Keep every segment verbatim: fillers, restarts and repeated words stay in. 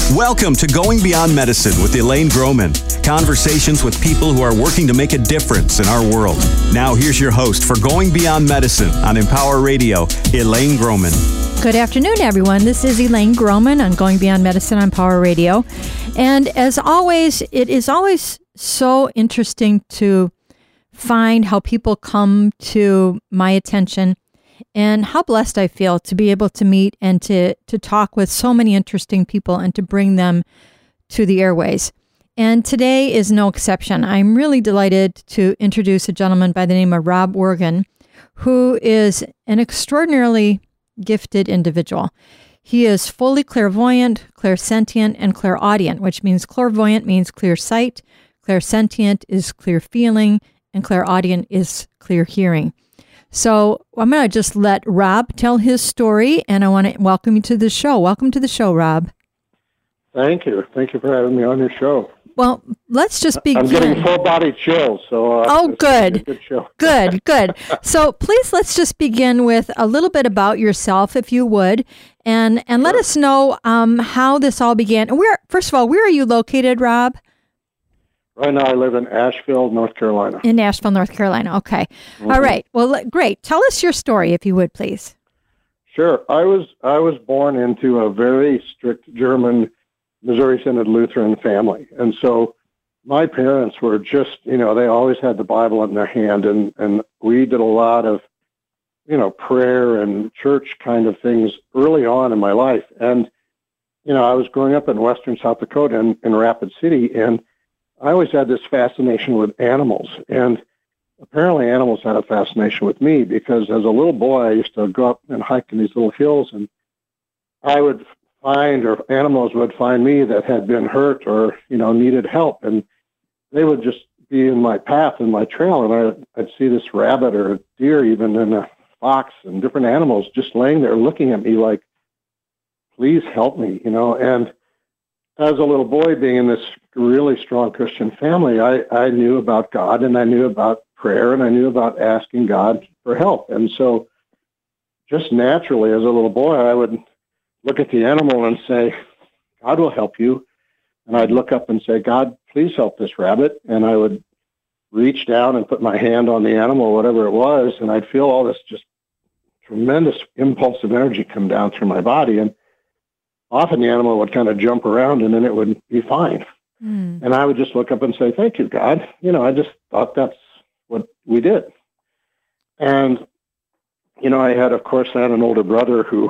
Welcome to Going Beyond Medicine with Elaine Groman. Conversations with people who are working to make a difference in our world. Now here's your host for Going Beyond Medicine on Empower Radio, Elaine Groman. Good afternoon, everyone. This is Elaine Groman on Going Beyond Medicine on Empower Radio. And as always, it is always so interesting to find how people come to my attention and how blessed I feel to be able to meet and to, to talk with so many interesting people and to bring them to the airways. And today is no exception. I'm really delighted to introduce a gentleman by the name of Rob Worgan, who is an extraordinarily gifted individual. He is fully clairvoyant, clairsentient, and clairaudient, which means clairvoyant means clear sight, clairsentient is clear feeling, and clairaudient is clear hearing. So I'm going to just let Rob tell his story, and I want to welcome you to the show. Welcome to the show, Rob. Thank you. Thank you for having me on your show. Well, let's just begin. I'm getting full-body chills, so... Uh, oh, good. Good show. Good, good. So please, let's just begin with a little bit about yourself, if you would, and, and let Sure. us know um, how this all began. Where, first of all, where are you located, Rob? Right now I live in Asheville, North Carolina. In Asheville, North Carolina. Okay. Mm-hmm. All right. Well, great. Tell us your story, if you would, please. Sure. I was I was born into a very strict German Missouri Synod Lutheran family. And so my parents were just, you know, they always had the Bible in their hand, and, and we did a lot of, you know, prayer and church kind of things early on in my life. And, you know, I was growing up in western South Dakota in, in Rapid City, and I always had this fascination with animals, and apparently animals had a fascination with me because as a little boy, I used to go up and hike in these little hills, and I would find, or animals would find me that had been hurt or, you know, needed help, and they would just be in my path, in my trail, and I, I'd see this rabbit or a deer even, and a fox and different animals just laying there looking at me like, please help me, you know, and as a little boy, being in this really strong Christian family, I, I knew about God, and I knew about prayer, and I knew about asking God for help. And so just naturally, as a little boy, I would look at the animal and say, God will help you. And I'd look up and say, God, please help this rabbit. And I would reach down and put my hand on the animal, whatever it was, and I'd feel all this just tremendous impulsive energy come down through my body. And often the animal would kind of jump around, and then it would be fine. Mm. And I would just look up and say, thank you, God. You know, I just thought that's what we did. And, you know, I had, of course, I had an older brother who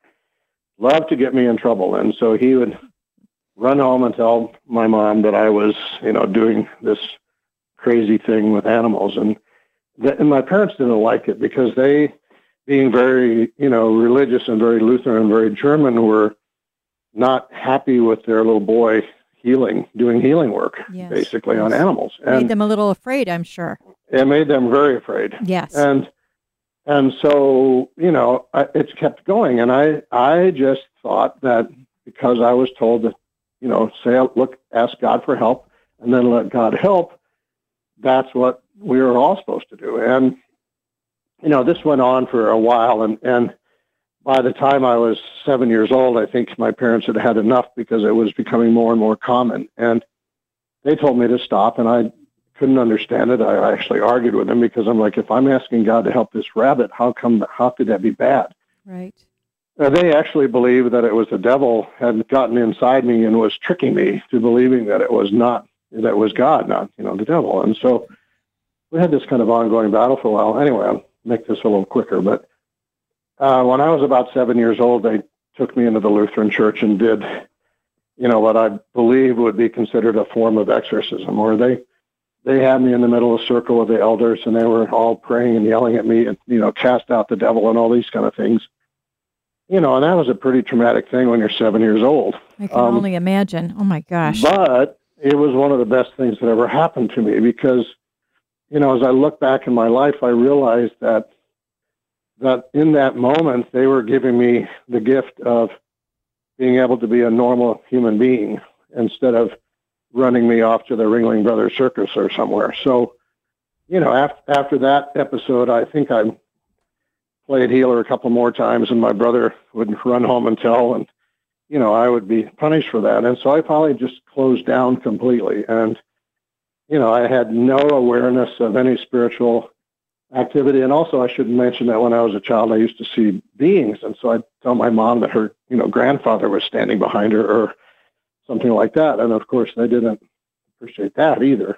loved to get me in trouble. And so he would run home and tell my mom that I was, you know, doing this crazy thing with animals. And, th- and my parents didn't like it because they, being very, you know, religious and very Lutheran and very German, were not happy with their little boy healing, doing healing work, yes. basically, yes. on animals. And made them a little afraid, I'm sure. It made them very afraid. Yes. And and so, you know, I, it's kept going. And I, I just thought that because I was told to, you know, say, look, ask God for help, and then let God help, that's what we were all supposed to do. And, you know, this went on for a while, and, and by the time I was seven years old, I think my parents had had enough because it was becoming more and more common. And they told me to stop, and I couldn't understand it. I actually argued with them because I'm like, if I'm asking God to help this rabbit, how come, how could that be bad? Right. And they actually believed that it was the devil had gotten inside me and was tricking me to believing that it was not, that it was God, not, you know, the devil. And so we had this kind of ongoing battle for a while. Anyway, I'll make this a little quicker, but Uh, when I was about seven years old, they took me into the Lutheran Church and did, you know, what I believe would be considered a form of exorcism, where they, they had me in the middle of a circle of the elders, and they were all praying and yelling at me and, you know, cast out the devil and all these kind of things. You know, and that was a pretty traumatic thing when you're seven years old. I can um, only imagine. Oh, my gosh. But it was one of the best things that ever happened to me because, you know, as I look back in my life, I realized that that in that moment, they were giving me the gift of being able to be a normal human being instead of running me off to the Ringling Brothers Circus or somewhere. So, you know, after, after that episode, I think I played healer a couple more times, and my brother would run home and tell, and you know, I would be punished for that. And so I probably just closed down completely. And, you know, I had no awareness of any spiritual activity. And also, I should mention that when I was a child, I used to see beings. And so I'd tell my mom that her, you know, grandfather was standing behind her or something like that. And of course, they didn't appreciate that either.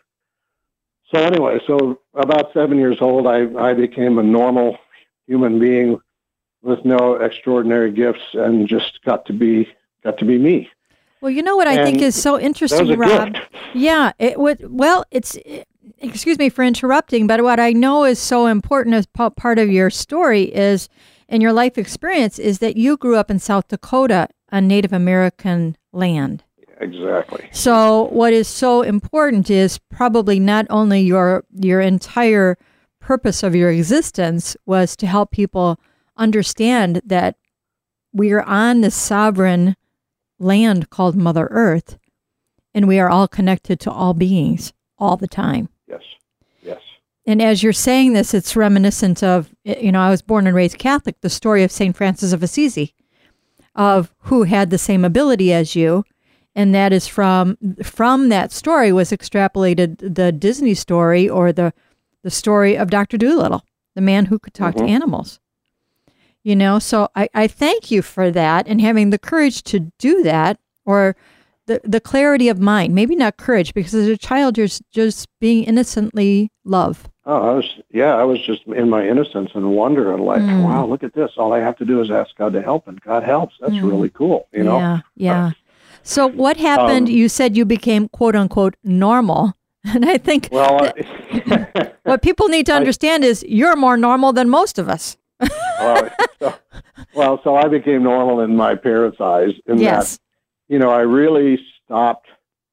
So anyway, so about seven years old, I, I became a normal human being with no extraordinary gifts and just got to be got to be me. Well, you know what I and think is so interesting, that was a Rob? gift. Yeah, it would. Well, it's. Excuse me for interrupting, but what I know is so important as p- part of your story is, in your life experience, is that you grew up in South Dakota, a Native American land. Exactly. So what is so important is probably not only your your entire purpose of your existence was to help people understand that we are on this sovereign land called Mother Earth, and we are all connected to all beings all the time. Yes. Yes. And as you're saying this, it's reminiscent of, you know, I was born and raised Catholic, the story of Saint Francis of Assisi, of who had the same ability as you. And that is from from that story was extrapolated the Disney story or the the story of Doctor Dolittle, the man who could talk mm-hmm. to animals. You know, so I, I thank you for that and having the courage to do that, or the, the clarity of mind. Maybe not courage, because as a child, you're just being innocently love. Oh, I was, yeah, I was just in my innocence and wonder and like, mm. wow, look at this. All I have to do is ask God to help, and God helps. That's mm. really cool, you know? Yeah, yeah. Uh, So what happened? Um, you said you became, quote unquote, normal. And I think well, uh, what people need to understand I, is you're more normal than most of us. well, so, well, so I became normal in my parents' eyes. In yes. that, you know, I really stopped.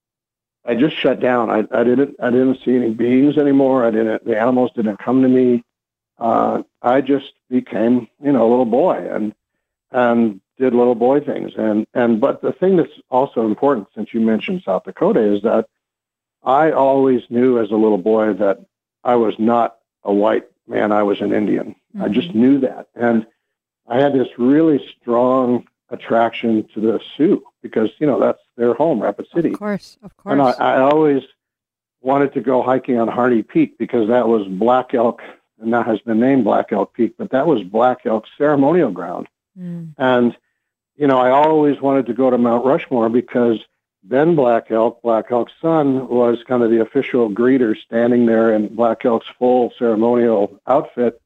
I just shut down. I, I didn't. I didn't see any beings anymore. I didn't. The animals didn't come to me. Uh, I just became, you know, a little boy, and and. did little boy things. And, and, but the thing that's also important, since you mentioned South Dakota, is that I always knew as a little boy that I was not a white man. I was an Indian. Mm-hmm. I just knew that. And I had this really strong attraction to the Sioux because, you know, that's their home, Rapid City. Of course, of course. And I, I always wanted to go hiking on Hardy Peak because that was Black Elk, and that has been named Black Elk Peak, but that was Black Elk's ceremonial ground. Mm. And you know, I always wanted to go to Mount Rushmore because Ben Black Elk, Black Elk's son, was kind of the official greeter standing there in Black Elk's full ceremonial outfit,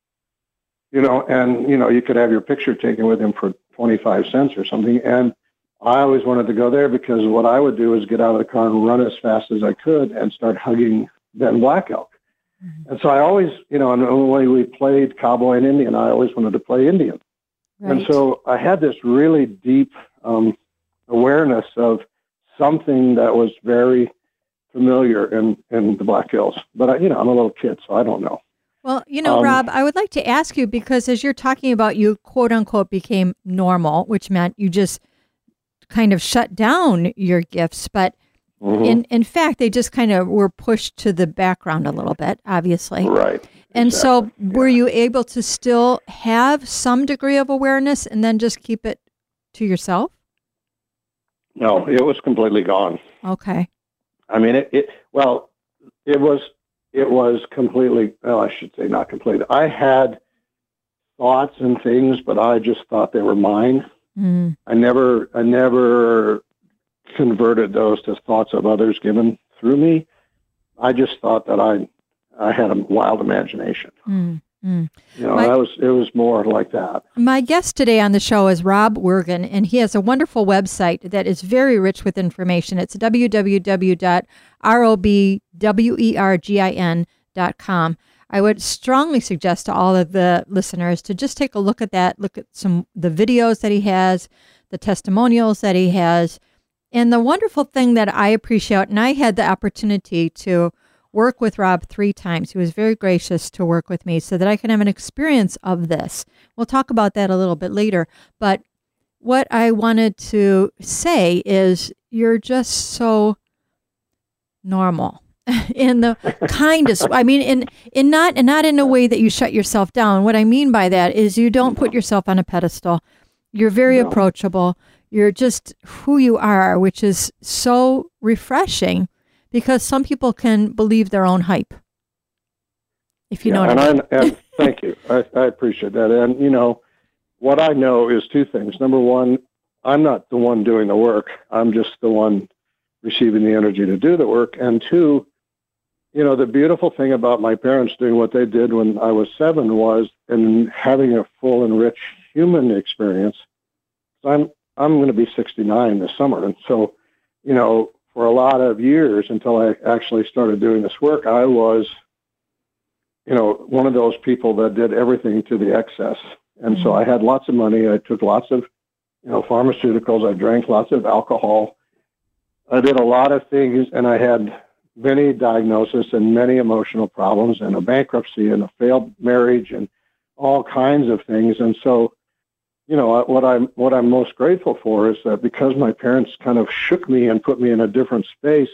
you know, and, you know, you could have your picture taken with him for twenty-five cents or something. And I always wanted to go there because what I would do is get out of the car and run as fast as I could and start hugging Ben Black Elk. Mm-hmm. And so I always, you know, and when we played cowboy and Indian, I always wanted to play Indian. Right. And so I had this really deep um, awareness of something that was very familiar in, in the Black Hills. But, I, you know, I'm a little kid, so I don't know. Well, you know, um, Rob, I would like to ask you, because as you're talking about you, quote unquote, became normal, which meant you just kind of shut down your gifts. But mm-hmm. in, in fact, they just kind of were pushed to the background a little bit, obviously. Right. And exactly. so were yeah. you able to still have some degree of awareness and then just keep it to yourself? No, it was completely gone. Okay. I mean, it, it well, it was, it was completely, well, I should say not completely. I had thoughts and things, but I just thought they were mine. Mm. I never, I never converted those to thoughts of others given through me. I just thought that I, I had a wild imagination. Mm, mm. You know, my, that was it was more like that. My guest today on the show is Rob Wergin, and he has a wonderful website that is very rich with information. It's w w w dot rob wergin dot com. I would strongly suggest to all of the listeners to just take a look at that, look at some the videos that he has, the testimonials that he has, and the wonderful thing that I appreciate, and I had the opportunity to work with Rob three times. He was very gracious to work with me so that I can have an experience of this. We'll talk about that a little bit later. But what I wanted to say is you're just so normal in the kindest, I mean, in, in not, and not in a way that you shut yourself down. What I mean by that is you don't put yourself on a pedestal. You're very no. approachable. you're just who you are, which is so refreshing because some people can believe their own hype. If you yeah, know what and I mean. I, and thank you. I, I appreciate that. And, you know, what I know is two things. Number one, I'm not the one doing the work. I'm just the one receiving the energy to do the work. And two, you know, the beautiful thing about my parents doing what they did when I was seven was in having a full and rich human experience. I'm I'm going to be sixty-nine this summer. And so, you know, for a lot of years until I actually started doing this work, I was, you know, one of those people that did everything to the excess. And mm-hmm. so I had lots of money. I took lots of, you know, pharmaceuticals. I drank lots of alcohol. I did a lot of things, and I had many diagnoses and many emotional problems and a bankruptcy and a failed marriage and all kinds of things. And so, you know, what I'm what I'm most grateful for is that because my parents kind of shook me and put me in a different space,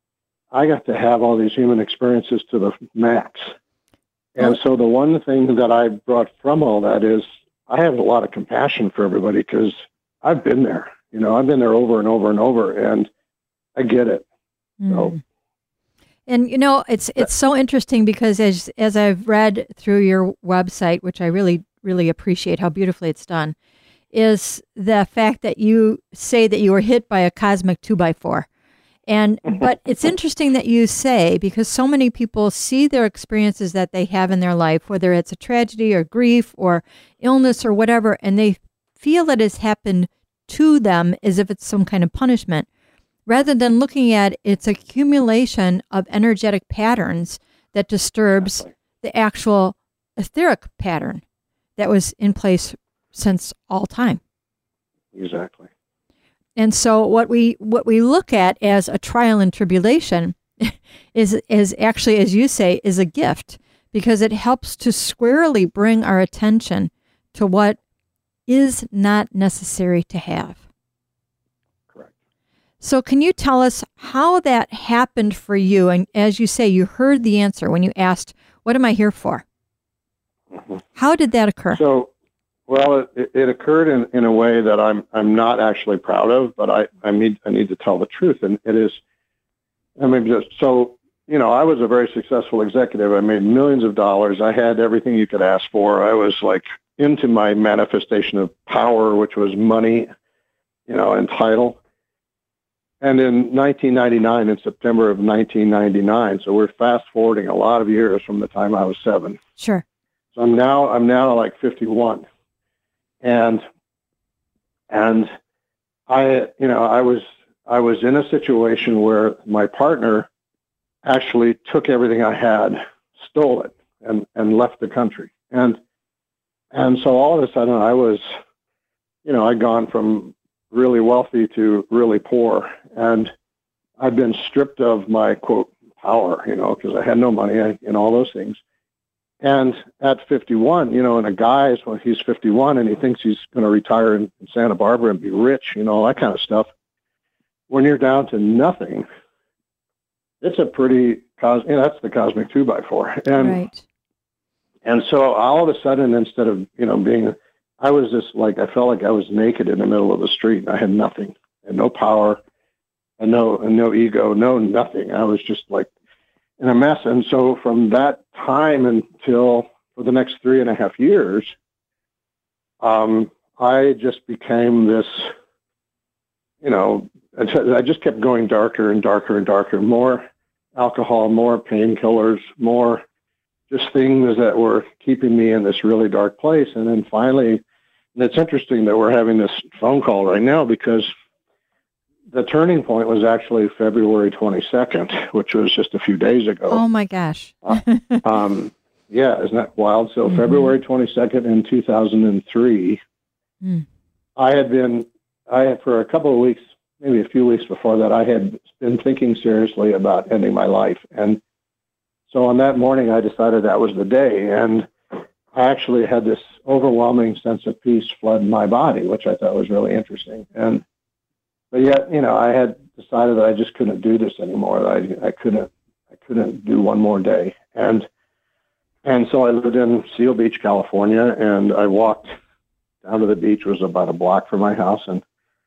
I got to have all these human experiences to the max. And so the one thing that I brought from all that is I have a lot of compassion for everybody because I've been there. You know, I've been there over and over and over, and I get it. Mm. So. And, you know, it's it's so interesting because as as I've read through your website, which I really, really appreciate how beautifully it's done, is the fact that you say that you were hit by a cosmic two by four. And but it's interesting that you say, because so many people see their experiences that they have in their life, whether it's a tragedy or grief or illness or whatever, and they feel that it's happened to them as if it's some kind of punishment, rather than looking at its accumulation of energetic patterns that disturbs the actual etheric pattern that was in place since all time. Exactly. And so what we what we look at as a trial and tribulation is is actually, as you say, is a gift, because it helps to squarely bring our attention to what is not necessary to have. Correct. So can you tell us how that happened for you? And as you say, you heard the answer when you asked, what am I here for? Mm-hmm. How did that occur? So, well, it, it occurred in, in a way that I'm I'm not actually proud of, but I, I need I need to tell the truth. And it is, I mean, just so, you know, I was a very successful executive. I made millions of dollars. I had everything you could ask for. I was like into my manifestation of power, which was money, you know, and title. And in nineteen ninety-nine, in September of nineteen ninety-nine, so we're fast forwarding a lot of years from the time I was seven. Sure. So I'm now I'm now like fifty-one. And, and I, you know, I was, I was in a situation where my partner actually took everything I had, stole it, and, and left the country. And, and so all of a sudden I was, you know, I'd gone from really wealthy to really poor, and I'd been stripped of my, quote, power, you know, because I had no money and all those things. And at fifty-one, you know, and a guy's when he's fifty-one and he thinks he's going to retire in, in Santa Barbara and be rich, you know, all that kind of stuff. When you're down to nothing, it's a pretty, cos- you know, that's the cosmic two by four. And, right. And so all of a sudden, instead of, you know, being, I was just like, I felt like I was naked in the middle of the street. And I had nothing, and no power, and no, and no ego, no nothing. I was just like in a mess. And so from that time until for the next three and a half years, um, I just became this, you know, I just kept going darker and darker and darker, more alcohol, more painkillers, more just things that were keeping me in this really dark place. And then finally, and it's interesting that we're having this phone call right now, because the turning point was actually February twenty-second, which was just a few days ago. Oh, my gosh. uh, um, yeah, isn't that wild? So mm-hmm. February twenty-second in two thousand three, mm. I had been, I had for a couple of weeks, maybe a few weeks before that, I had been thinking seriously about ending my life. And so on that morning, I decided that was the day. And I actually had this overwhelming sense of peace flood my body, which I thought was really interesting. And But yet, you know, I had decided that I just couldn't do this anymore. That I, I couldn't, I couldn't do one more day. And, and so I lived in Seal Beach, California, and I walked down to the beach. It was about a block from my house. And,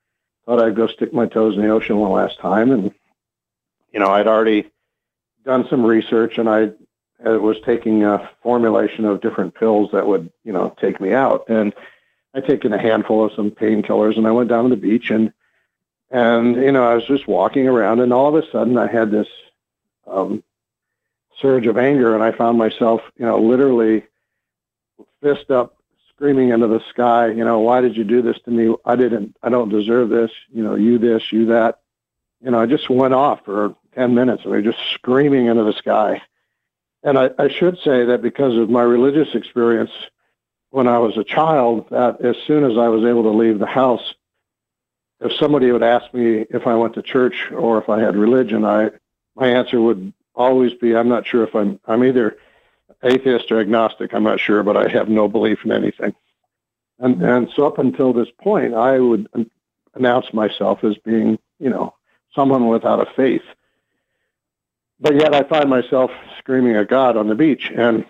thought I'd go stick my toes in the ocean one last time. And, you know, I'd already done some research, and I uh, was taking a formulation of different pills that would, you know, take me out. And I'd taken a handful of some painkillers, and I went down to the beach, and, and, you know, I was just walking around, and all of a sudden I had this um, surge of anger, and I found myself, you know, literally fist up, screaming into the sky, you know, why did you do this to me? I didn't, I don't deserve this, you know, you this, you that. You know, I just went off for ten minutes, and we were just screaming into the sky. And I, I should say that because of my religious experience when I was a child, that as soon as I was able to leave the house, if somebody would ask me if I went to church or if I had religion, I my answer would always be, I'm not sure if I'm, I'm either atheist or agnostic, I'm not sure, but I have no belief in anything. And and so up until this point, I would announce myself as being, you know, someone without a faith. But yet I find myself screaming at God on the beach. And,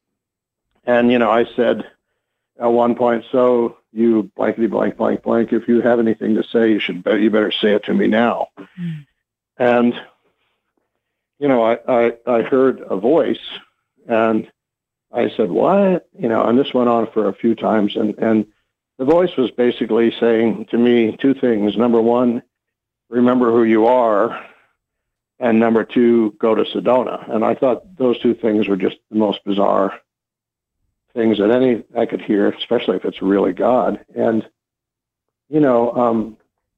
and you know, I said at one point, so you blankety blank, blank, blank, if you have anything to say, you should, you better say it to me now. Mm. And, you know, I, I, I heard a voice, and I said, what? You know, and this went on for a few times. And, and the voice was basically saying to me two things. Number one, remember who you are. And number two, go to Sedona. And I thought those two things were just the most bizarre things that any I could hear, especially if it's really God. And, you know, um,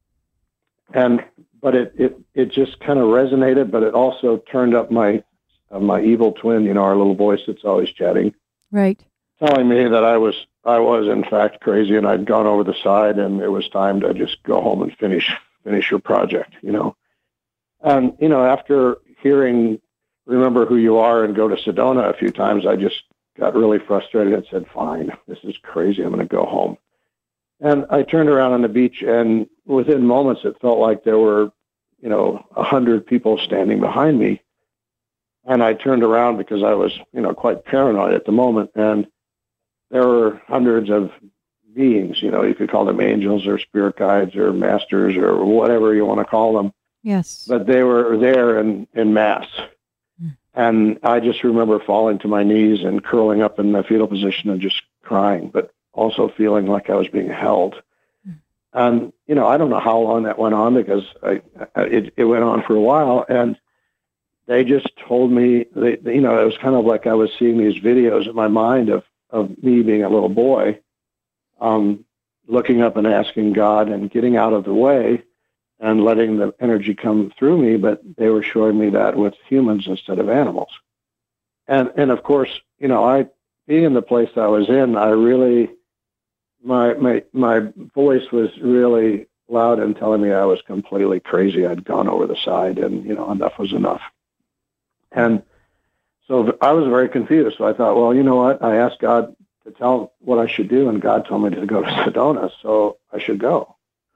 and, but it, it, it just kind of resonated, but it also turned up my Uh, my evil twin, you know, our little voice that's always chatting, right, telling me that I was, I was in fact crazy, and I'd gone over the side, and it was time to just go home and finish, finish your project, you know. And you know, after hearing "Remember Who You Are" and "Go to Sedona" a few times, I just got really frustrated and said, "Fine, this is crazy. I'm going to go home." And I turned around on the beach, and within moments, it felt like there were, you know, a hundred people standing behind me. And I turned around because I was, you know, quite paranoid at the moment. And there were hundreds of beings, you know, you could call them angels or spirit guides or masters or whatever you want to call them. Yes. But they were there in, in mass. Mm. And I just remember falling to my knees and curling up in the fetal position and just crying, but also feeling like I was being held. Mm. And, you know, I don't know how long that went on, because I, it, it went on for a while. And they just told me, they, you know, it was kind of like I was seeing these videos in my mind of, of me being a little boy, um, looking up and asking God and getting out of the way and letting the energy come through me. But they were showing me that with humans instead of animals. And, and of course, you know, I, being in the place I was in, I really, my, my, my voice was really loud and telling me I was completely crazy. I'd gone over the side, and, you know, enough was enough. And so I was very confused. So I thought, well, you know what? I asked God to tell what I should do, and God told me to go to Sedona, so I should go.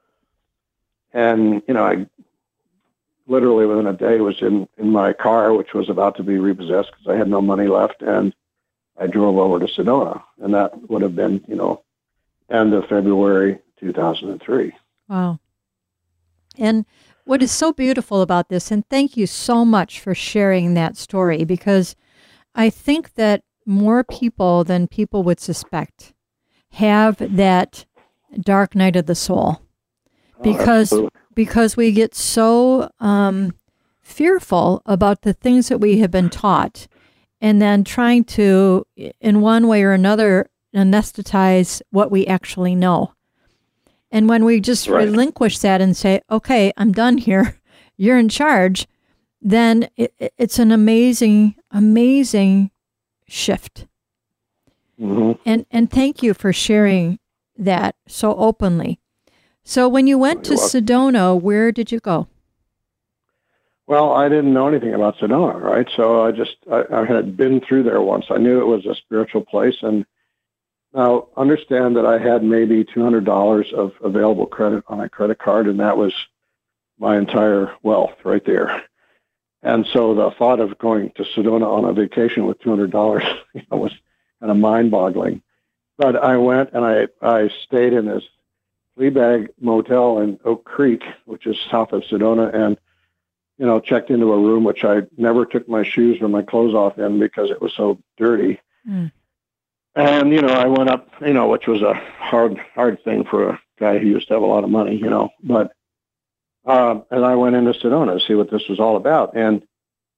And, you know, I literally within a day was in, in my car, which was about to be repossessed because I had no money left, and I drove over to Sedona. And that would have been, you know, end of February two thousand three. Wow. And what is so beautiful about this, and thank you so much for sharing that story, because I think that more people than people would suspect have that dark night of the soul, because oh, because we get so um, fearful about the things that we have been taught, and then trying to, in one way or another, anesthetize what we actually know. And when we just right. relinquish that and say, okay, I'm done here, you're in charge, then it, it's an amazing, amazing shift. Mm-hmm. And and thank you for sharing that so openly. So when you went You're to welcome. Sedona, where did you go? Well, I didn't know anything about Sedona, right? So I just, I, I had been through there once. I knew it was a spiritual place. And now understand that I had maybe two hundred dollars of available credit on a credit card, and that was my entire wealth right there. And so the thought of going to Sedona on a vacation with two hundred dollars you know, was kind of mind-boggling. But I went, and I, I stayed in this Fleabag Motel in Oak Creek, which is south of Sedona, and, you know, checked into a room which I never took my shoes or my clothes off in because it was so dirty. Mm. And, you know, I went up, you know, which was a hard, hard thing for a guy who used to have a lot of money, you know, but, uh, and I went into Sedona to see what this was all about. And,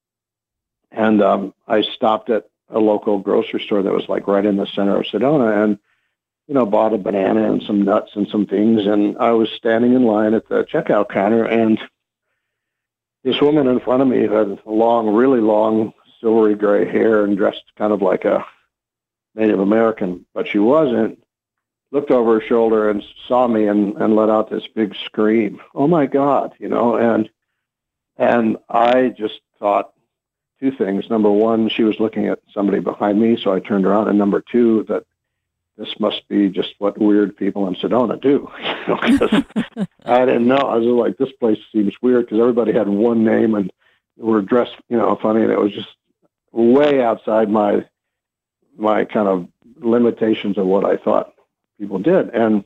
and, um, I stopped at a local grocery store that was like right in the center of Sedona and, you know, bought a banana and some nuts and some things. And I was standing in line at the checkout counter, and this woman in front of me had long, really long, silvery gray hair and dressed kind of like a Native American, but she wasn't, looked over her shoulder and saw me and, and let out this big scream. Oh my God, you know, and, and I just thought two things. Number one, she was looking at somebody behind me, so I turned around. And number two, that this must be just what weird people in Sedona do. You know, 'cause I didn't know. I was like, this place seems weird because everybody had one name and were dressed, you know, funny. And it was just way outside my, my kind of limitations of what I thought people did. And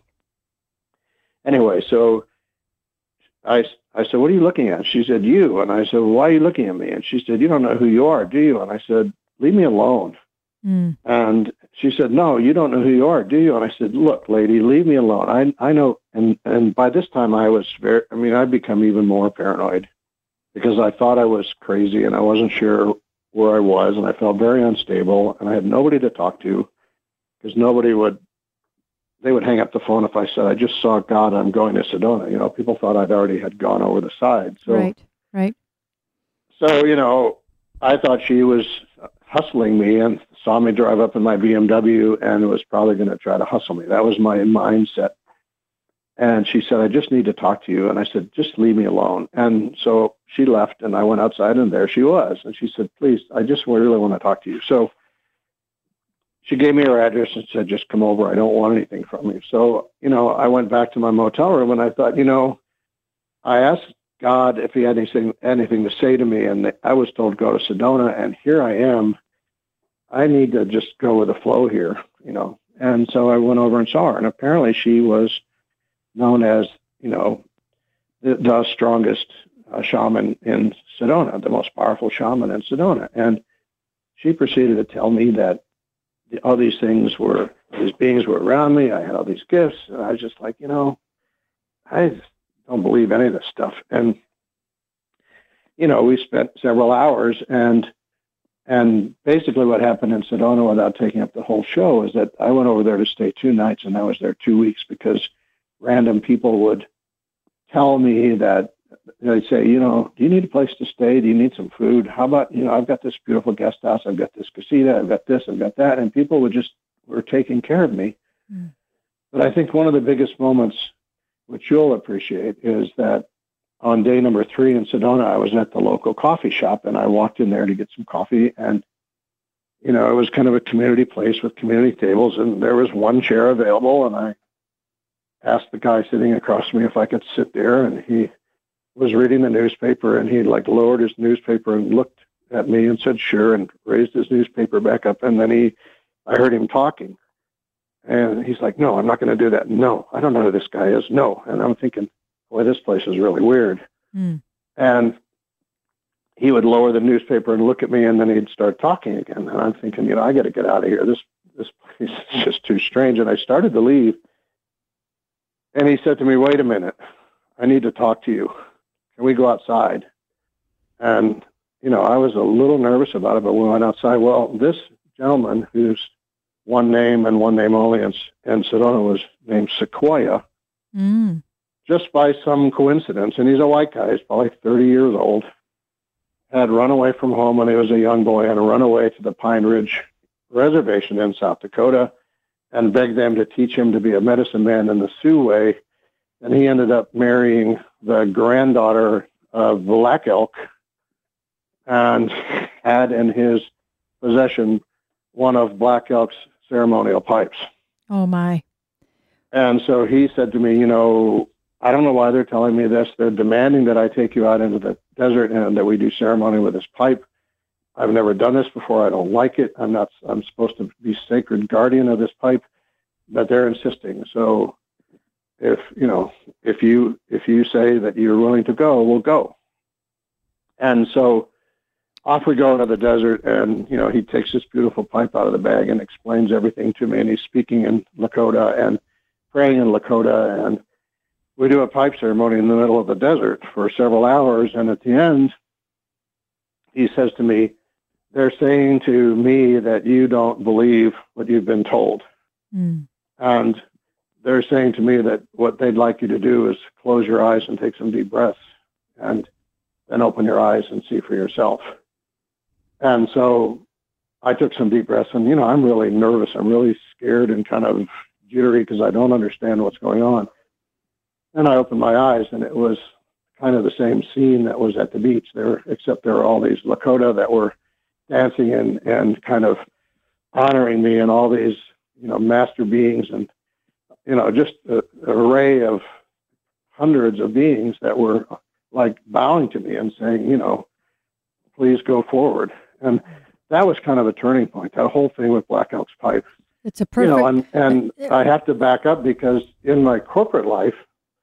anyway, so I, I said, what are you looking at? She said, you. And I said, well, why are you looking at me? And she said, you don't know who you are, do you? And I said, leave me alone. Mm. And she said, no, you don't know who you are, do you? And I said, look, lady, leave me alone. I I know. And, and by this time I was very, I mean, I'd become even more paranoid because I thought I was crazy and I wasn't sure where I was. And I felt very unstable and I had nobody to talk to because nobody would, they would hang up the phone if I said, I just saw God, I'm going to Sedona. You know, people thought I'd already had gone over the side. So, right, right. So, you know, I thought she was hustling me and saw me drive up in my B M W and was probably going to try to hustle me. That was my mindset. And she said, I just need to talk to you. And I said, just leave me alone. And so she left and I went outside and there she was. And she said, please, I just really want to talk to you. So she gave me her address and said, just come over. I don't want anything from you. So, you know, I went back to my motel room and I thought, you know, I asked God if he had anything, anything to say to me. And I was told, go to Sedona. And here I am. I need to just go with the flow here, you know. And so I went over and saw her. And apparently she was known as, you know, the, the strongest uh, shaman in Sedona, the most powerful shaman in Sedona. And she proceeded to tell me that the, all these things were, these beings were around me. I had all these gifts. And I was just like, you know, I just don't believe any of this stuff. And, you know, we spent several hours and And basically what happened in Sedona, without taking up the whole show, is that I went over there to stay two nights and I was there two weeks because random people would tell me that they'd say, you know, do you need a place to stay? Do you need some food? How about, you know, I've got this beautiful guest house. I've got this casita. I've got this. I've got that. And people would just were taking care of me. Mm. But I think one of the biggest moments, which you'll appreciate, is that on day number three in Sedona, I was at the local coffee shop and I walked in there to get some coffee. And, you know, it was kind of a community place with community tables and there was one chair available. And I asked the guy sitting across from me if I could sit there. And he was reading the newspaper and he like lowered his newspaper and looked at me and said, sure, and raised his newspaper back up. And then he, I heard him talking and he's like, no, I'm not going to do that. No, I don't know who this guy is. No. And I'm thinking, boy, this place is really weird. Mm. And he would lower the newspaper and look at me, and then he'd start talking again. And I'm thinking, you know, I got to get out of here. This this place is just too strange. And I started to leave. And he said to me, wait a minute. I need to talk to you. Can we go outside? And, you know, I was a little nervous about it, but we went outside. Well, this gentleman, who's one name and one name only in, in Sedona, was named Sequoia. Mm. Just by some coincidence, and he's a white guy, he's probably thirty years old, had run away from home when he was a young boy and run away to the Pine Ridge Reservation in South Dakota and begged them to teach him to be a medicine man in the Sioux way. And he ended up marrying the granddaughter of Black Elk and had in his possession one of Black Elk's ceremonial pipes. Oh, my. And so he said to me, you know, I don't know why they're telling me this. They're demanding that I take you out into the desert and that we do ceremony with this pipe. I've never done this before. I don't like it. I'm not, I'm supposed to be sacred guardian of this pipe, but they're insisting. So if, you know, if you, if you say that you're willing to go, we'll go. And so off we go into the desert, and, you know, he takes this beautiful pipe out of the bag and explains everything to me, and he's speaking in Lakota and praying in Lakota, and we do a pipe ceremony in the middle of the desert for several hours, and at the end, he says to me, they're saying to me that you don't believe what you've been told. Mm. And they're saying to me that what they'd like you to do is close your eyes and take some deep breaths, and then open your eyes and see for yourself. And so I took some deep breaths, and, you know, I'm really nervous. I'm really scared and kind of jittery because I don't understand what's going on. And I opened my eyes, and it was kind of the same scene that was at the beach there, except there were all these Lakota that were dancing and, and kind of honoring me, and all these, you know, master beings, and, you know, just a, an array of hundreds of beings that were like bowing to me and saying, you know, please go forward. And that was kind of a turning point, that whole thing with Black Elk's Pipe. It's a perfect... You know, and, and I have to back up, because in my corporate life,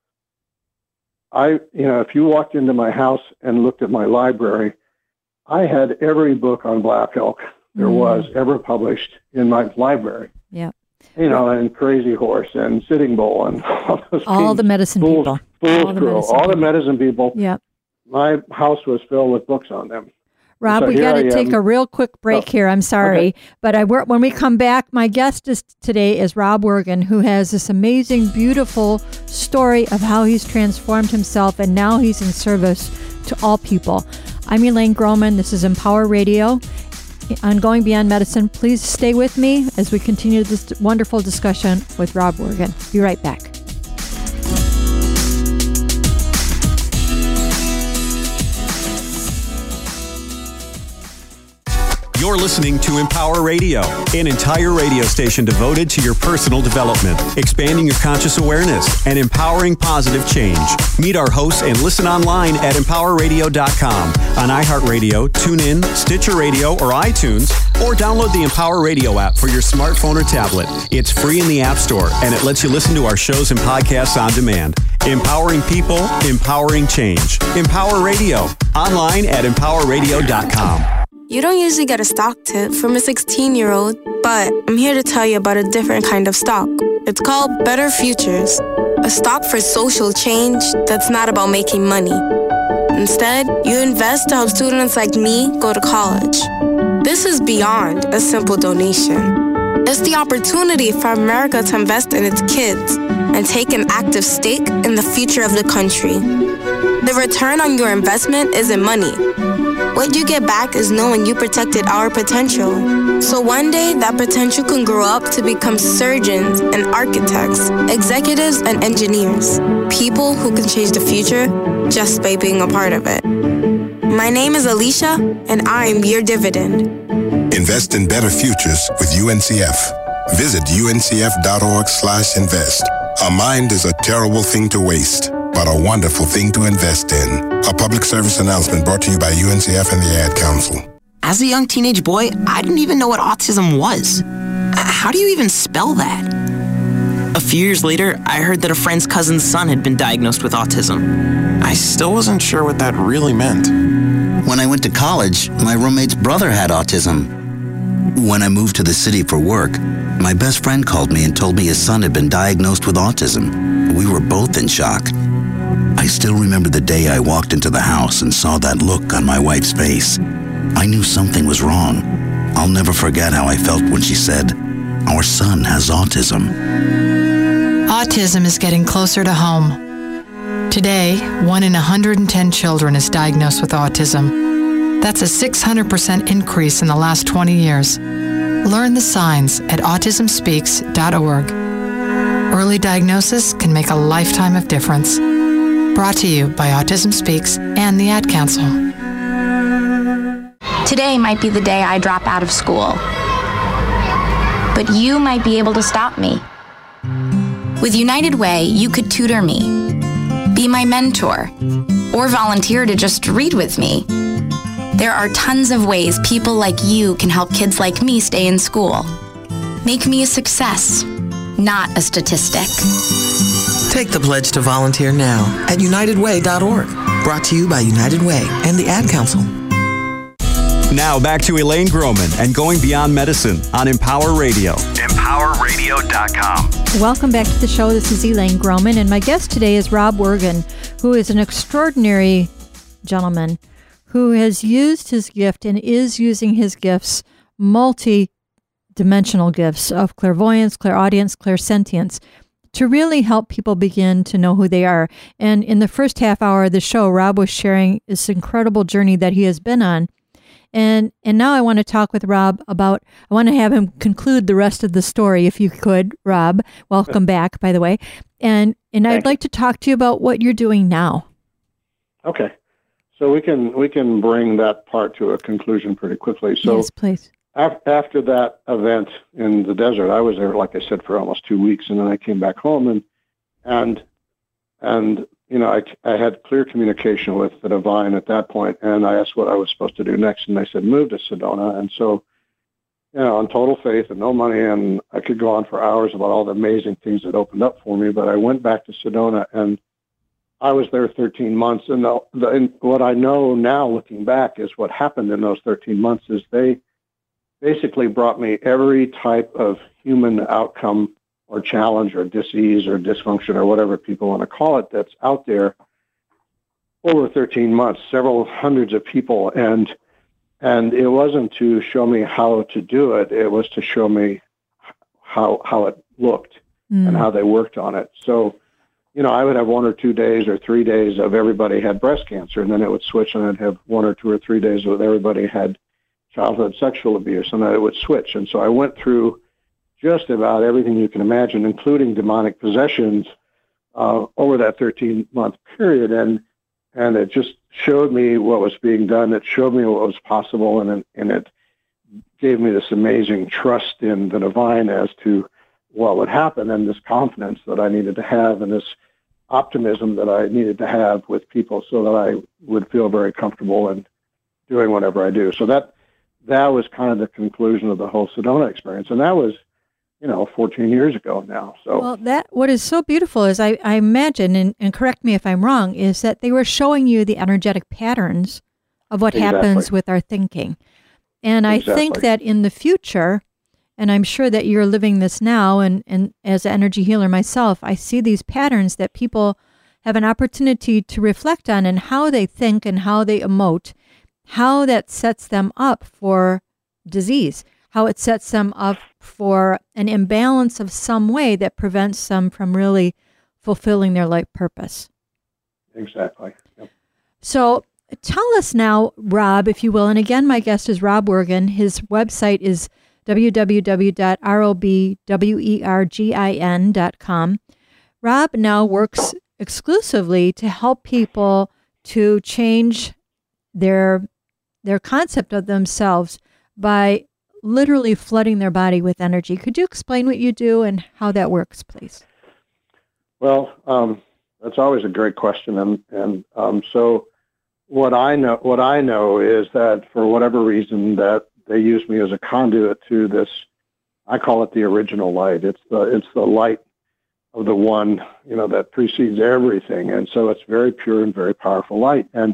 I, you know, if you walked into my house and looked at my library, I had every book on Black Elk there mm. was ever published in my library. Yeah. You know, and Crazy Horse and Sitting Bull and all those all the medicine Fool's, people. Fool's all the Crew, medicine all people. the medicine people. Yeah. My house was filled with books on them. Rob, so we got to take am. a real quick break oh, here. I'm sorry. Okay. But I when we come back, my guest is, today is Rob Wergen, who has this amazing, beautiful story of how he's transformed himself, and now he's in service to all people. I'm Elaine Groman. This is Empower Radio on Going Beyond Medicine. Please stay with me as we continue this wonderful discussion with Rob Wergen. Be right back. You're listening to Empower Radio, an entire radio station devoted to your personal development, expanding your conscious awareness, and empowering positive change. Meet our hosts and listen online at empower radio dot com, on iHeartRadio, TuneIn, Stitcher Radio, or iTunes, or download the Empower Radio app for your smartphone or tablet. It's free in the App Store, and it lets you listen to our shows and podcasts on demand. Empowering people, empowering change. Empower Radio, online at empower radio dot com. You don't usually get a stock tip from a sixteen-year-old, but I'm here to tell you about a different kind of stock. It's called Better Futures, a stock for social change that's not about making money. Instead, you invest to help students like me go to college. This is beyond a simple donation. It's the opportunity for America to invest in its kids and take an active stake in the future of the country. The return on your investment isn't money. What you get back is knowing you protected our potential. So one day, that potential can grow up to become surgeons and architects, executives and engineers, people who can change the future just by being a part of it. My name is Alicia, and I'm your dividend. Invest in better futures with U N C F. Visit U N C F dot org slash invest. A mind is a terrible thing to waste, but a wonderful thing to invest in. A public service announcement brought to you by U N C F and the Ad Council. As a young teenage boy, I didn't even know what autism was. How do you even spell that? A few years later, I heard that a friend's cousin's son had been diagnosed with autism. I still wasn't sure what that really meant. When I went to college, my roommate's brother had autism. When I moved to the city for work, my best friend called me and told me his son had been diagnosed with autism. We were both in shock. I still remember the day I walked into the house and saw that look on my wife's face. I knew something was wrong. I'll never forget how I felt when she said, "Our son has autism." Autism is getting closer to home. Today, one in one hundred ten children is diagnosed with autism. That's a six hundred percent increase in the last twenty years. Learn the signs at autism speaks dot org. Early diagnosis can make a lifetime of difference. Brought to you by Autism Speaks and the Ad Council. Today might be the day I drop out of school. But you might be able to stop me. With United Way, you could tutor me, be my mentor, or volunteer to just read with me. There are tons of ways people like you can help kids like me stay in school. Make me a success, not a statistic. Take the pledge to volunteer now at united way dot org. Brought to you by United Way and the Ad Council. Now back to Elaine Groman and Going Beyond Medicine on Empower Radio. empower radio dot com. Welcome back to the show. This is Elaine Groman, and my guest today is Rob Wergen, who is an extraordinary gentleman who has used his gift and is using his gifts, multi-dimensional gifts of clairvoyance, clairaudience, clairsentience, to really help people begin to know who they are. And in the first half hour of the show, Rob was sharing this incredible journey that he has been on. And and now I want to talk with Rob about, I want to have him conclude the rest of the story, if you could, Rob. Welcome back, by the way. And and Thank I'd you. like to talk to you about what you're doing now. Okay. So we can we can bring that part to a conclusion pretty quickly. So yes, please. Af- after that event in the desert, I was there, like I said, for almost two weeks, and then I came back home, and and and you know, I, I had clear communication with the divine at that point, and I asked what I was supposed to do next, and they said, move to Sedona. And so, you know, on total faith and no money, and I could go on for hours about all the amazing things that opened up for me, but I went back to Sedona, and I was there thirteen months, and, the, the, and what I know now, looking back, is what happened in those thirteen months is they basically brought me every type of human outcome or challenge or disease or dysfunction or whatever people want to call it that's out there over thirteen months, several hundreds of people. And and it wasn't to show me how to do it. It was to show me how how it looked mm. and how they worked on it. So, you know, I would have one or two days or three days of everybody had breast cancer, and then it would switch, and I'd have one or two or three days with everybody had childhood sexual abuse, and then it would switch. And so I went through just about everything you can imagine, including demonic possessions, uh, over that thirteen-month period. And and it just showed me what was being done. It showed me what was possible, and, and it gave me this amazing trust in the divine as to what would happen, and this confidence that I needed to have, and this optimism that I needed to have with people so that I would feel very comfortable in doing whatever I do. So that that was kind of the conclusion of the whole Sedona experience. And that was, you know, fourteen years ago now. So, well, that what is so beautiful is I, I imagine, and, and correct me if I'm wrong, is that they were showing you the energetic patterns of what exactly. happens with our thinking. And exactly. I think that in the future, and I'm sure that you're living this now, and, and as an energy healer myself, I see these patterns that people have an opportunity to reflect on, and how they think and how they emote, how that sets them up for disease, how it sets them up for an imbalance of some way that prevents them from really fulfilling their life purpose. Exactly. Yep. So tell us now, Rob, if you will, and again, my guest is Rob Wergen. His website is w w w dot rob wergin dot com. Rob now works exclusively to help people to change their their concept of themselves by literally flooding their body with energy. Could you explain what you do and how that works, please? Well, um, that's always a great question, and and um, so what I know what I know is that for whatever reason that they use me as a conduit to this, I call it the original light. It's the it's the light of the one, you know, that precedes everything, and so it's very pure and very powerful light. And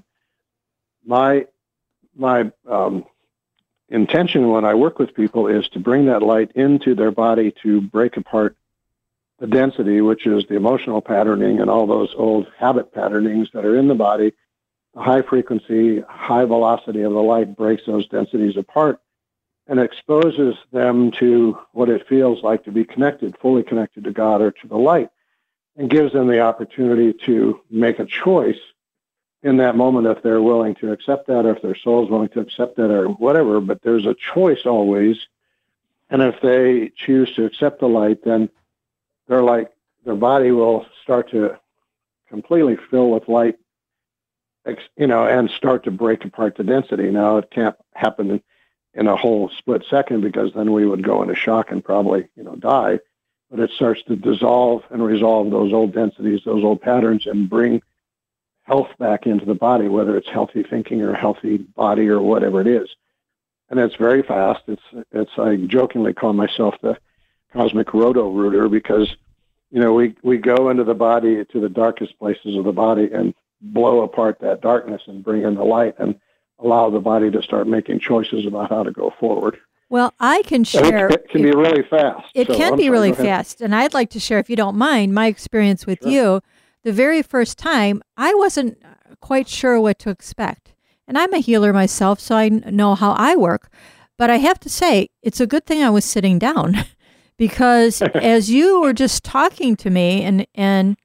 my my um, intention when I work with people is to bring that light into their body to break apart the density, which is the emotional patterning and all those old habit patternings that are in the body. The high frequency, high velocity of the light breaks those densities apart and exposes them to what it feels like to be connected, fully connected to God or to the light, and gives them the opportunity to make a choice in that moment if they're willing to accept that, or if their soul's willing to accept that, or whatever. But there's a choice always. And if they choose to accept the light, then they're like, their body will start to completely fill with light, you know, and start to break apart the density. Now, it can't happen in, in a whole split second, because then we would go into shock and probably, you know, die. But it starts to dissolve and resolve those old densities, those old patterns, and bring health back into the body, whether it's healthy thinking or healthy body or whatever it is. And it's very fast. It's, it's I jokingly call myself the cosmic roto-rooter, because you know, we, we go into the body, to the darkest places of the body, and blow apart that darkness and bring in the light and allow the body to start making choices about how to go forward. Well, I can share. It can be really fast. It so, can I'm be sorry, really go ahead. fast. And I'd like to share, if you don't mind, my experience with Sure. you. The very first time, I wasn't quite sure what to expect. And I'm a healer myself, so I know how I work. But I have to say, it's a good thing I was sitting down because as you were just talking to me and and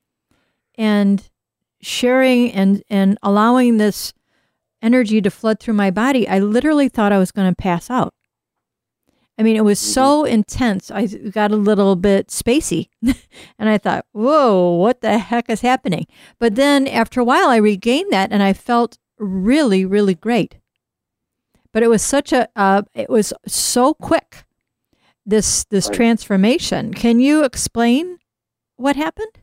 and sharing and, and allowing this energy to flood through my body, I literally thought I was going to pass out. I mean, it was so intense. I got a little bit spacey. And I thought, whoa, what the heck is happening? But then after a while, I regained that and I felt really, really great. But it was such a, uh, it was so quick, this this Right. transformation. Can you explain what happened?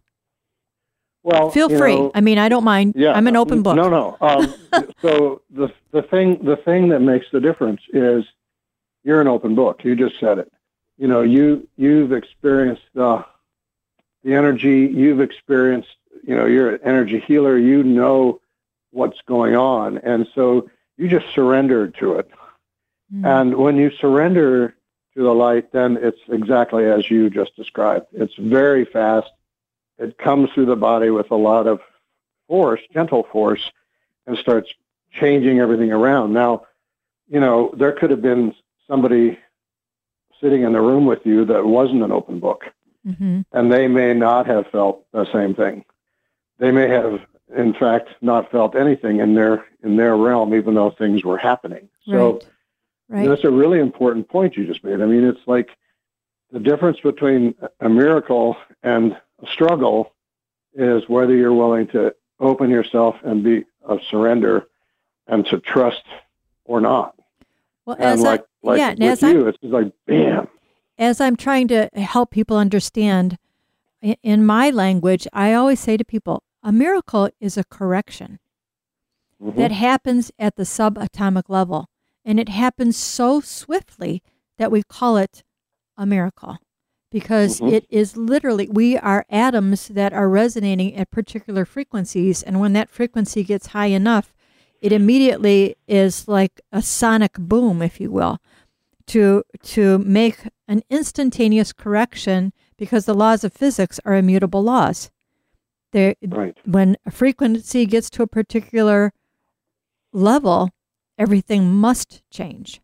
Well, Feel you free. know, I mean, I don't mind. yeah, I'm an open book. No, no. Um, so the the thing the thing that makes the difference is you're an open book. You just said it. You know, you you've experienced the the energy. You've experienced. You know, you're an energy healer. You know what's going on, and so you just surrendered to it. Mm. And when you surrender to the light, then it's exactly as you just described. It's very fast. It comes through the body with a lot of force, gentle force, and starts changing everything around. Now, you know, there could have been somebody sitting in the room with you that wasn't an open book, Mm-hmm. and they may not have felt the same thing. They may have, in fact, not felt anything in their in their realm, even though things were happening. So Right. Right. and that's a really important point you just made. I mean, it's like the difference between a miracle and a struggle is whether you're willing to open yourself and be of surrender and to trust or not. Well, And as like, I, like yeah, and with as I'm you, it's just like, bam. as I'm trying to help people understand, i- in my language, I always say to people, a miracle is a correction Mhm. that happens at the subatomic level. And it happens so swiftly that we call it a miracle because Mhm. it is literally, we are atoms that are resonating at particular frequencies. And when that frequency gets high enough, it immediately is like a sonic boom, if you will, to to make an instantaneous correction because the laws of physics are immutable laws. There, Right. when a frequency gets to a particular level, everything must change.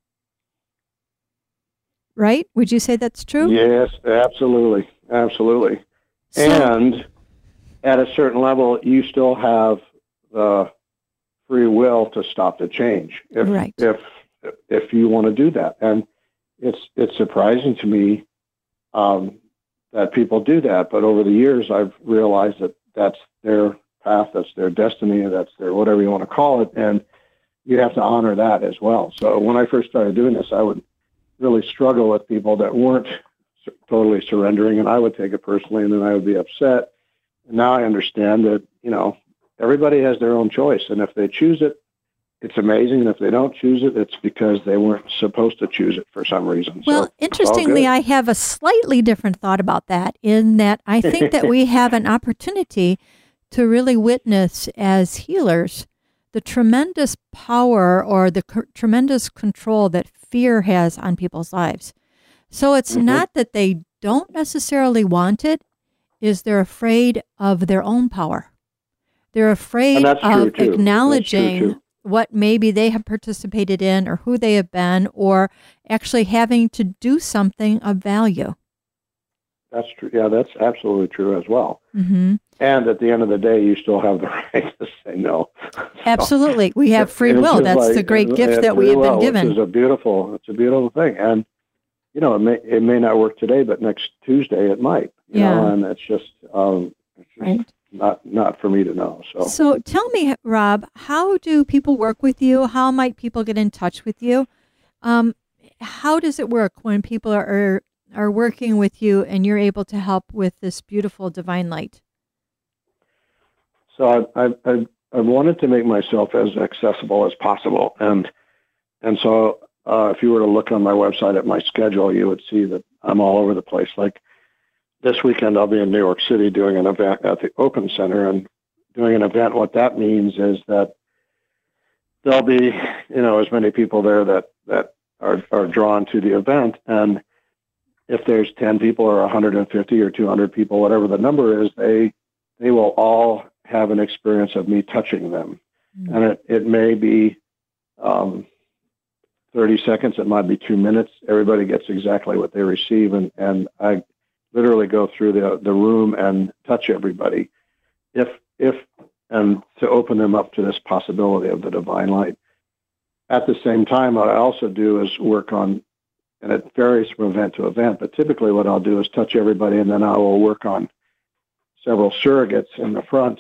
Right? Would you say that's true? Yes, absolutely. Absolutely. So- and at a certain level, you still have the free will to stop the change if Right. if if you want to do that. And it's it's surprising to me um, that people do that. But over the years, I've realized that that's their path, that's their destiny, that's their whatever you want to call it, and you have to honor that as well. So when I first started doing this, I would really struggle with people that weren't su- totally surrendering, and I would take it personally, and then I would be upset. And now I understand that, you know, everybody has their own choice, and if they choose it, it's amazing. And if they don't choose it, it's because they weren't supposed to choose it for some reason. Well, so, it's all interestingly, good. I have a slightly different thought about that in that I think that we have an opportunity to really witness as healers the tremendous power or the c- tremendous control that fear has on people's lives. So it's Mhm. not that they don't necessarily want it, is they're afraid of their own power. They're afraid And that's true, of too. That's true, acknowledging too. what maybe they have participated in or who they have been or actually having to do something of value. That's true. Yeah, that's absolutely true as well. hmm And at the end of the day, you still have the right to say no. Absolutely. We have free It's will. just That's like- the great uh, gift uh, that we free have been will, given. Which is a beautiful, it's a beautiful thing. And, you know, it may, it may not work today, but next Tuesday it might, you Yeah. know, and it's just, um, it's just Right. not, not for me to know. So, So tell me, Rob, how do people work with you? How might people get in touch with you? Um, how does it work when people are, are are working with you and you're able to help with this beautiful divine light? so I, I, I, I wanted to make myself as accessible as possible. And, and so, uh, if you were to look on my website at my schedule, you would see that I'm all over the place. Like this weekend I'll be in New York City doing an event at the Open Center, and doing an event, what that means is that there'll be, you know, as many people there that, that are, are drawn to the event. And if there's ten people or one hundred fifty or two hundred people, whatever the number is, they, they will all have an experience of me touching them. Mm-hmm. And it, it may be um, thirty seconds, it might be two minutes. Everybody gets exactly what they receive. And, and I literally go through the, the room and touch everybody. If, if, and to open them up to this possibility of the divine light. At the same time, what I also do is work on, and it varies from event to event, but typically what I'll do is touch everybody, and then I will work on several surrogates in the front,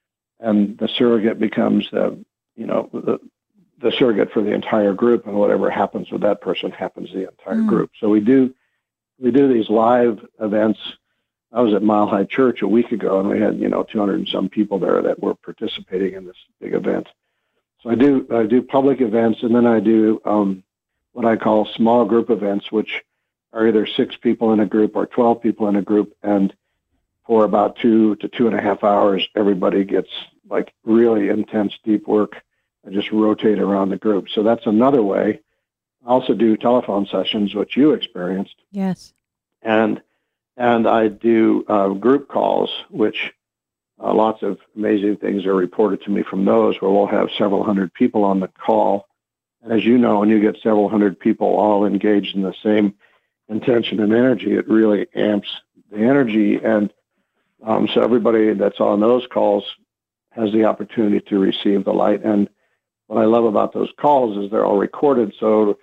and the surrogate becomes the, you know, the, the surrogate for the entire group, and whatever happens with that person happens to the entire mm. group. So we do, we do these live events. I was at Mile High Church a week ago, and we had, you know, two hundred and some people there that were participating in this big event. So I do I do public events, and then I do um, what I call small group events, which are either six people in a group or twelve people in a group. And for about two to two and a half hours, everybody gets like really intense, deep work and just rotate around the group. So that's another way. I also do telephone sessions, which you experienced. Yes. And And I do uh, group calls, which uh, lots of amazing things are reported to me from those, where we'll have several hundred people on the call. And as you know, when you get several hundred people all engaged in the same intention and energy, it really amps the energy. And um, so everybody that's on those calls has the opportunity to receive the light. And what I love about those calls is they're all recorded. So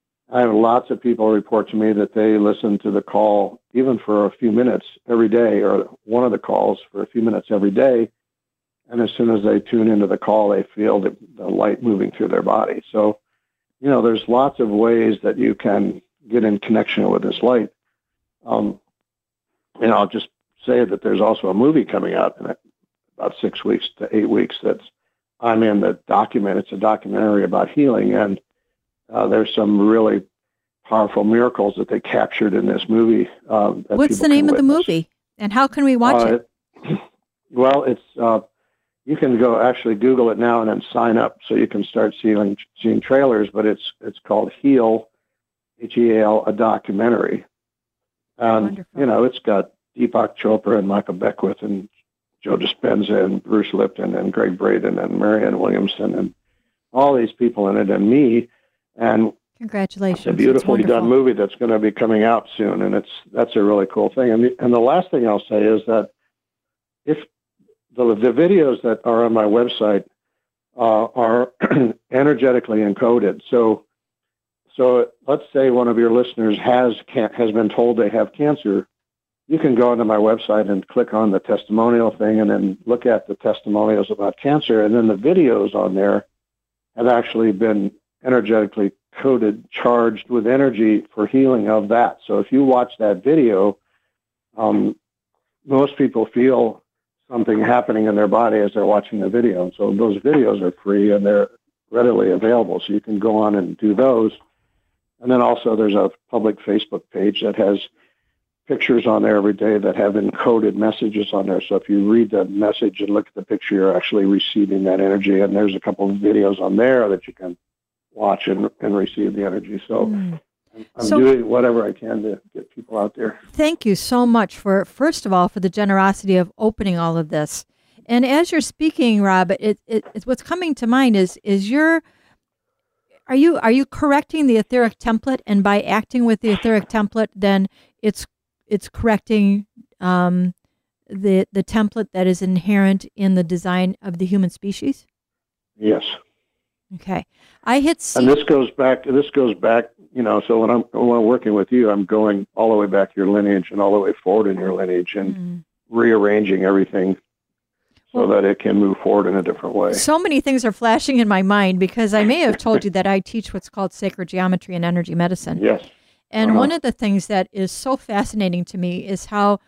I have lots of people report to me that they listen to the call even for a few minutes every day, or one of the calls for a few minutes every day. And as soon as they tune into the call, they feel the, the light moving through their body. So, you know, there's lots of ways that you can get in connection with this light. Um, and I'll just say that there's also a movie coming out in about six weeks to eight weeks that's I'm in the document. It's a documentary about healing, and Uh, there's some really powerful miracles that they captured in this movie. Um, What's the name of the movie, and how can we watch uh, it? it? Well, it's uh, you can go actually Google it now and then sign up so you can start seeing seeing trailers. But it's it's called Heal, H E A L, a documentary. And Wonderful. You know, it's got Deepak Chopra and Michael Beckwith and Joe Dispenza and Bruce Lipton and Greg Braden and Marianne Williamson and all these people in it, and me. And congratulations! It's a beautifully done movie that's going to be coming out soon, and it's that's a really cool thing. And the, and the last thing I'll say is that if the the videos that are on my website uh, are energetically encoded, so so let's say one of your listeners has can, has been told they have cancer, you can go onto my website and click on the testimonial thing, and then look at the testimonials about cancer, and then the videos on there have actually been energetically coded, charged with energy for healing of that. So if you watch that video, um, most people feel something happening in their body as they're watching the video. And so those videos are free and they're readily available. So you can go on and do those. And then also there's a public Facebook page that has pictures on there every day that have encoded messages on there. So if you read the message and look at the picture, you're actually receiving that energy. And there's a couple of videos on there that you can watch and, and receive the energy. So mm. I'm so, doing whatever I can to get people out there. Thank you so much for, first of all, for the generosity of opening all of this. And as you're speaking, Rob, it, it, it what's coming to mind is is your are you are you correcting the etheric template, and by acting with the etheric template, then it's it's correcting um, the the template that is inherent in the design of the human species? Yes. Okay, I hit C. And this goes back. This goes back. You know, so when I'm when I'm working with you, I'm going all the way back your lineage and all the way forward in your lineage, and mm. rearranging everything so well, that it can move forward in a different way. So many things are flashing in my mind, because I may have told you that I teach what's called sacred geometry and energy medicine. Yes. And uh-huh. one of the things that is so fascinating to me is how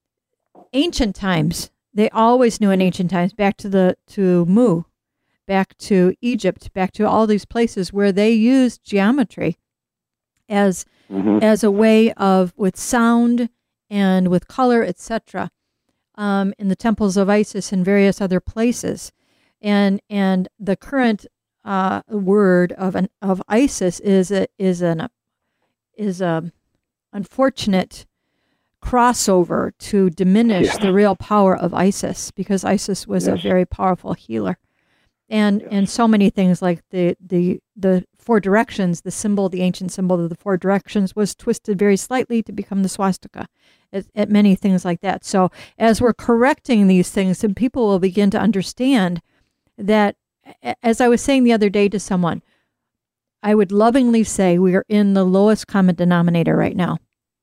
ancient times, they always knew in ancient times, back to the to Mu, back to Egypt, back to all these places where they used geometry as mm-hmm. as a way of, with sound and with color, et cetera, um, in the temples of Isis and various other places. And and the current uh, word of an of ISIS is a, is an is a unfortunate crossover to diminish Yeah. the real power of ISIS, because ISIS was Yes. a very powerful healer. And Yes. and so many things like the, the the four directions, the symbol, the ancient symbol of the four directions was twisted very slightly to become the swastika, at, at many things like that. So as we're correcting these things, then people will begin to understand that, a- as I was saying the other day to someone, I would lovingly say we are in the lowest common denominator right now.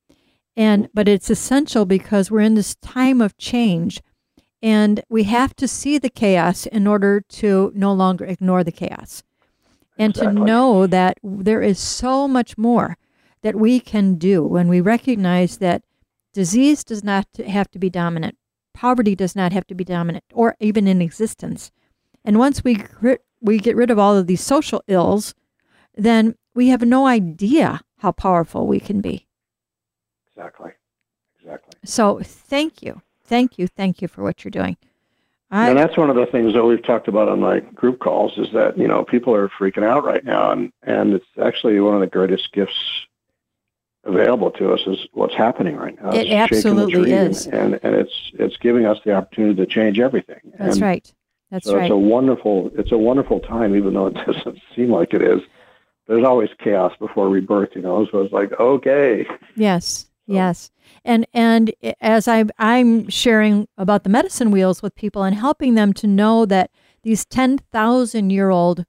And but it's essential because we're in this time of change. And we have to see the chaos in order to no longer ignore the chaos. And Exactly. to know that there is so much more that we can do when we recognize that disease does not have to be dominant, poverty does not have to be dominant, or even in existence. And once we grit- we get rid of all of these social ills, then we have no idea how powerful we can be. Exactly. Exactly. So thank you. Thank you. Thank you for what you're doing. I, And that's one of the things that we've talked about on my group calls is that, you know, people are freaking out right now. And, and it's actually one of the greatest gifts available to us is what's happening right now. It It's shaking the absolutely tree, is. And, and it's it's giving us the opportunity to change everything. that's and right. That's so right. it's a wonderful it's a wonderful time, even though it doesn't seem like it is. There's always chaos before rebirth, you know. So it's like, okay. Yes. Yes. And and as I I'm sharing about the medicine wheels with people and helping them to know that these ten thousand year old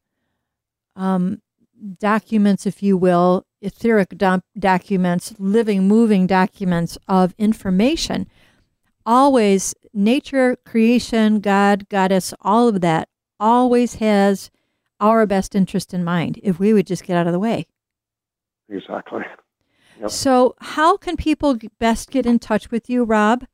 um, documents, if you will, etheric doc- documents, living, moving documents of information, always nature, creation, God, goddess, all of that always has our best interest in mind if we would just get out of the way. Exactly. Yep. So how can people best get in touch with you, Rob?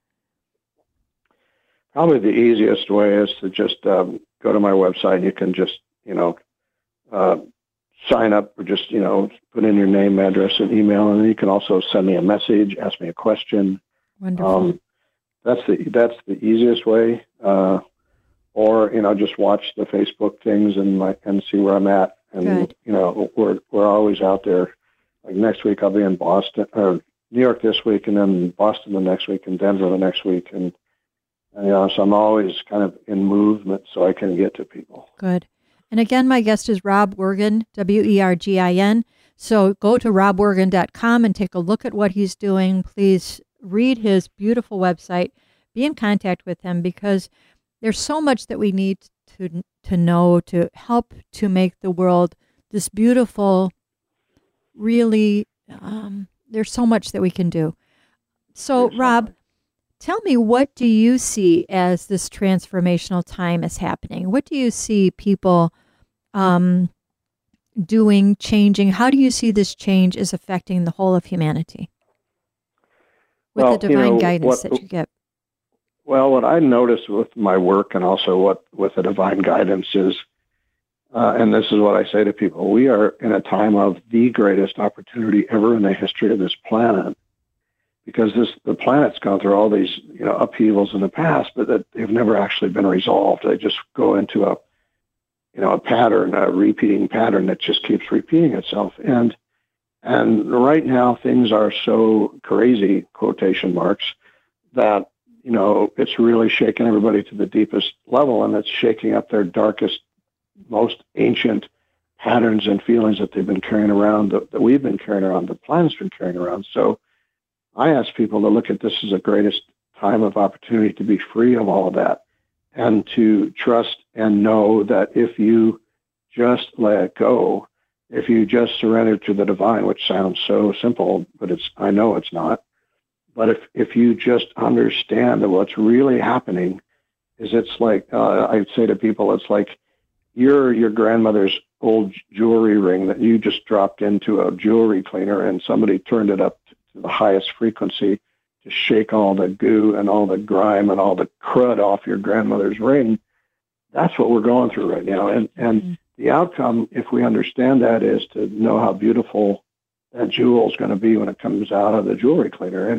Probably the easiest way is to just um, go to my website. You can just, you know, uh, sign up or just, you know, put in your name, address, and email, and then you can also send me a message, ask me a question. Wonderful. Um, that's the that's the easiest way. Uh, or you know, just watch the Facebook things and my, and see where I'm at. And Good. you know, we're we're always out there. Like next week, I'll be in Boston or New York this week, and then Boston the next week, and Denver the next week, and, and you know, so I'm always kind of in movement so I can get to people. Good. And again, my guest is Rob Wergin, W E R G I N. So go to rob wergin dot com and take a look at what he's doing. Please read his beautiful website. Be in contact with him because there's so much that we need to to know to help to make the world this beautiful, really, um, there's so much that we can do. So, There's Rob, something. tell me, what do you see as this transformational time is happening? What do you see people um, doing, changing? How do you see this change is affecting the whole of humanity with Well, the you divine know, guidance what- that you get? Well, what I notice with my work and also what with the divine guidance is, uh, and this is what I say to people, we are in a time of the greatest opportunity ever in the history of this planet, because this the planet's gone through all these you know upheavals in the past, but that they've never actually been resolved. They just go into a you know a pattern, a repeating pattern that just keeps repeating itself. And and right now things are so crazy, quotation marks, that you know, it's really shaking everybody to the deepest level, and it's shaking up their darkest, most ancient patterns and feelings that they've been carrying around, that, that we've been carrying around, the planet's been carrying around. So I ask people to look at this as the greatest time of opportunity to be free of all of that and to trust and know that if you just let it go, if you just surrender to the divine, which sounds so simple, but it's I know it's not. But if, if you just understand that what's really happening is it's like, uh, I say to people, it's like you're your grandmother's old jewelry ring that you just dropped into a jewelry cleaner and somebody turned it up to the highest frequency to shake all the goo and all the grime and all the crud off your grandmother's ring. That's what we're going through right now. And, and mm-hmm. the outcome, if we understand that, is to know how beautiful that jewel is going to be when it comes out of the jewelry cleaner. And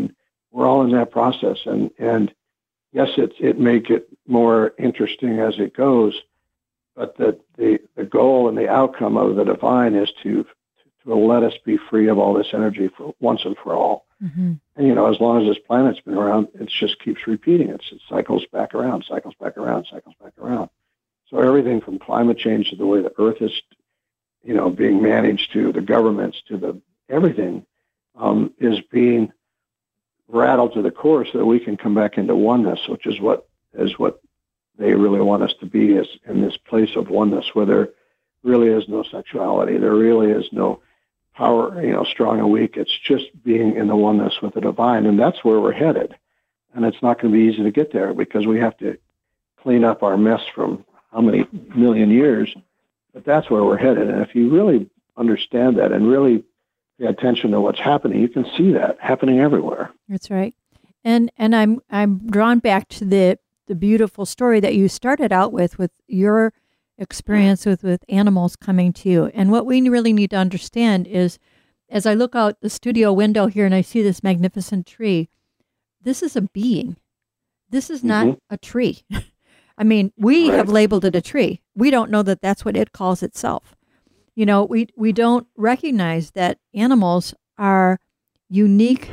we're all in that process. And, and yes, it's, it make it more interesting as it goes, but the, the, the goal and the outcome of the divine is to, to let us be free of all this energy for once and for all. Mm-hmm. And, you know, as long as this planet's been around, it just keeps repeating. It's, it cycles back around, cycles back around, cycles back around. So everything from climate change to the way the Earth is, you know, being managed, to the governments, to the everything um, is being rattled to the core so that we can come back into oneness, which is what is what they really want us to be, is in this place of oneness where there really is no sexuality. There really is no power, you know, strong and weak. It's just being in the oneness with the divine. And that's where we're headed. And it's not going to be easy to get there because we have to clean up our mess from how many million years. But that's where we're headed. And if you really understand that and really pay attention to what's happening, you can see that happening everywhere. That's right. And and I'm I'm drawn back to the the beautiful story that you started out with, with your experience with, with animals coming to you. And what we really need to understand is, as I look out the studio window here and I see this magnificent tree, this is a being. This is not mm-hmm. a tree. I mean, we right. have labeled it a tree. We don't know that that's what it calls itself. You know, we, we don't recognize that animals are unique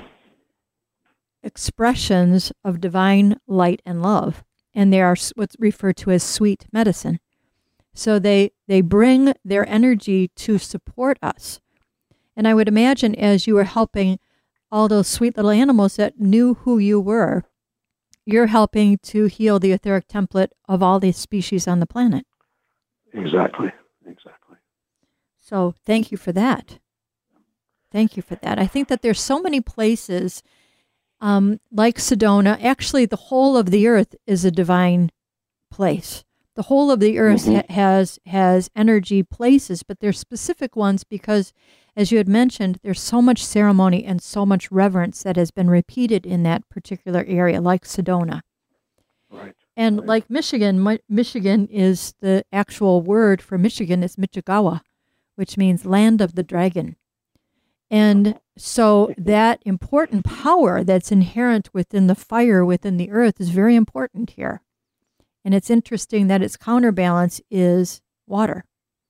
expressions of divine light and love, and they are what's referred to as sweet medicine. So they, they bring their energy to support us. And I would imagine as you were helping all those sweet little animals that knew who you were, you're helping to heal the etheric template of all these species on the planet. Exactly, exactly. So thank you for that. Thank you for that. I think that there's so many places um, like Sedona. Actually, the whole of the earth is a divine place. The whole of the earth mm-hmm. ha- has has energy places, but there's specific ones because, as you had mentioned, there's so much ceremony and so much reverence that has been repeated in that particular area, like Sedona. Right. And right. like Michigan, Mi- Michigan is the actual word for Michigan is Michigawa, which means land of the dragon. And so that important power that's inherent within the fire within the earth is very important here. And it's interesting that its counterbalance is water.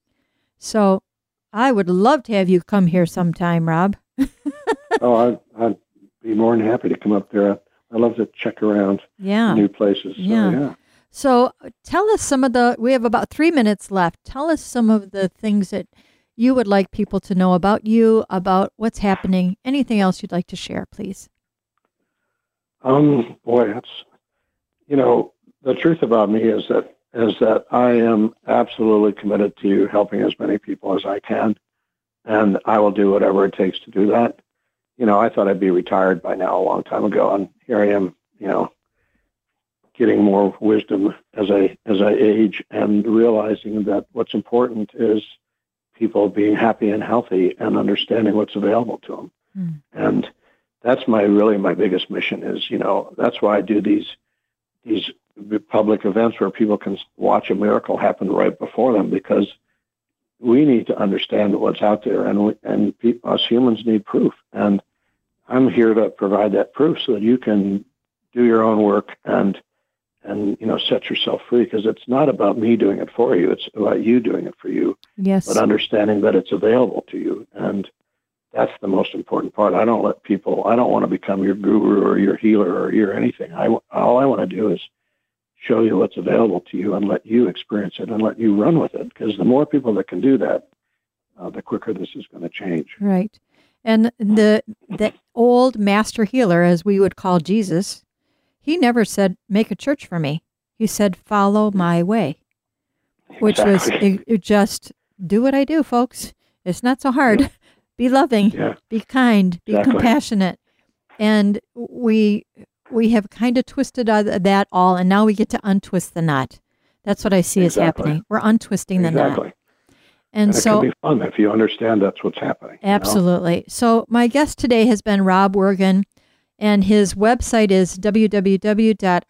So I would love to have you come here sometime, Rob. oh, I'd, I'd be more than happy to come up there. I love to check around yeah. new places. So, yeah. yeah. So tell us some of the, we have about three minutes left. Tell us some of the things that you would like people to know about you, about what's happening, anything else you'd like to share, please. Um, boy, that's, you know, the truth about me is that is that I am absolutely committed to helping as many people as I can, and I will do whatever it takes to do that. You know, I thought I'd be retired by now a long time ago, and here I am, you know, getting more wisdom as I as I age and realizing that what's important is people being happy and healthy and understanding what's available to them. Mm. And that's my really my biggest mission is, you know, that's why I do these these public events where people can watch a miracle happen right before them, because we need to understand what's out there, and we, and pe- us humans need proof. And I'm here to provide that proof so that you can do your own work and and you know set yourself free, because it's not about me doing it for you; it's about you doing it for you. Yes. But understanding that it's available to you, and that's the most important part. I don't let people. I don't want to become your guru or your healer or your anything. I all I want to do is show you what's available to you and let you experience it and let you run with it. Because the more people that can do that, uh, the quicker this is going to change. Right. And the the old master healer, as we would call Jesus, he never said, make a church for me. He said, follow my way, which exactly. was it, it just do what I do, folks. It's not so hard. Yeah. Be loving, yeah. be kind, be exactly. compassionate. And we we have kind of twisted that all, and now we get to untwist the knot. That's what I see exactly. is happening. We're untwisting exactly. the knot. And, and so it can be fun if you understand that's what's happening. Absolutely. You know? So my guest today has been Rob Wergin, and his website is w w w dot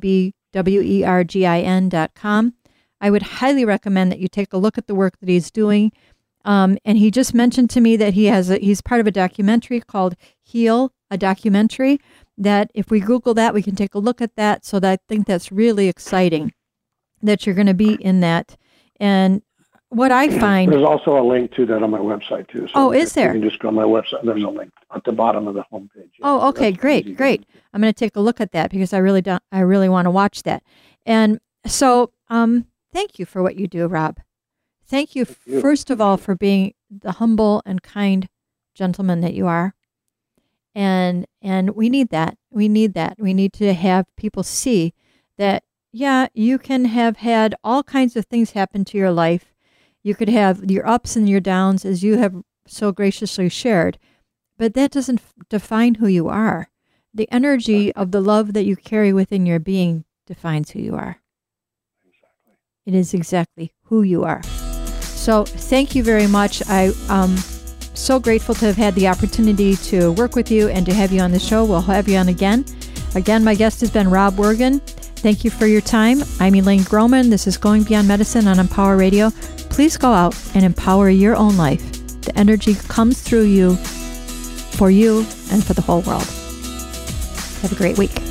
robwergin dot com. I would highly recommend that you take a look at the work that he's doing. Um, and he just mentioned to me that he has a, he's part of a documentary called Heal, a documentary. that if we Google that, we can take a look at that. So that I think that's really exciting that you're going to be in that. And what I find... There's also a link to that on my website, too. So oh, is there? You can just go on my website. There's a link at the bottom of the homepage. Yeah. Oh, okay, great, great. I'm going to take a look at that because I really don't, I really want to watch that. And so um, thank you for what you do, Rob. Thank you, thank you, first of all, for being the humble and kind gentleman that you are. And and we need that. We need that. We need to have people see that, yeah, you can have had all kinds of things happen to your life. You could have your ups and your downs, as you have so graciously shared, but that doesn't f- define who you are. The energy of the love that you carry within your being defines who you are. Exactly. It is exactly who you are. So thank you very much. I um so grateful to have had the opportunity to work with you and to have you on the show. We'll have you on again. Again, my guest has been Rob Wergen. Thank you for your time. I'm Elaine Groman. This is Going Beyond Medicine on Empower Radio. Please go out and empower your own life. The energy comes through you, for you, and for the whole world. Have a great week.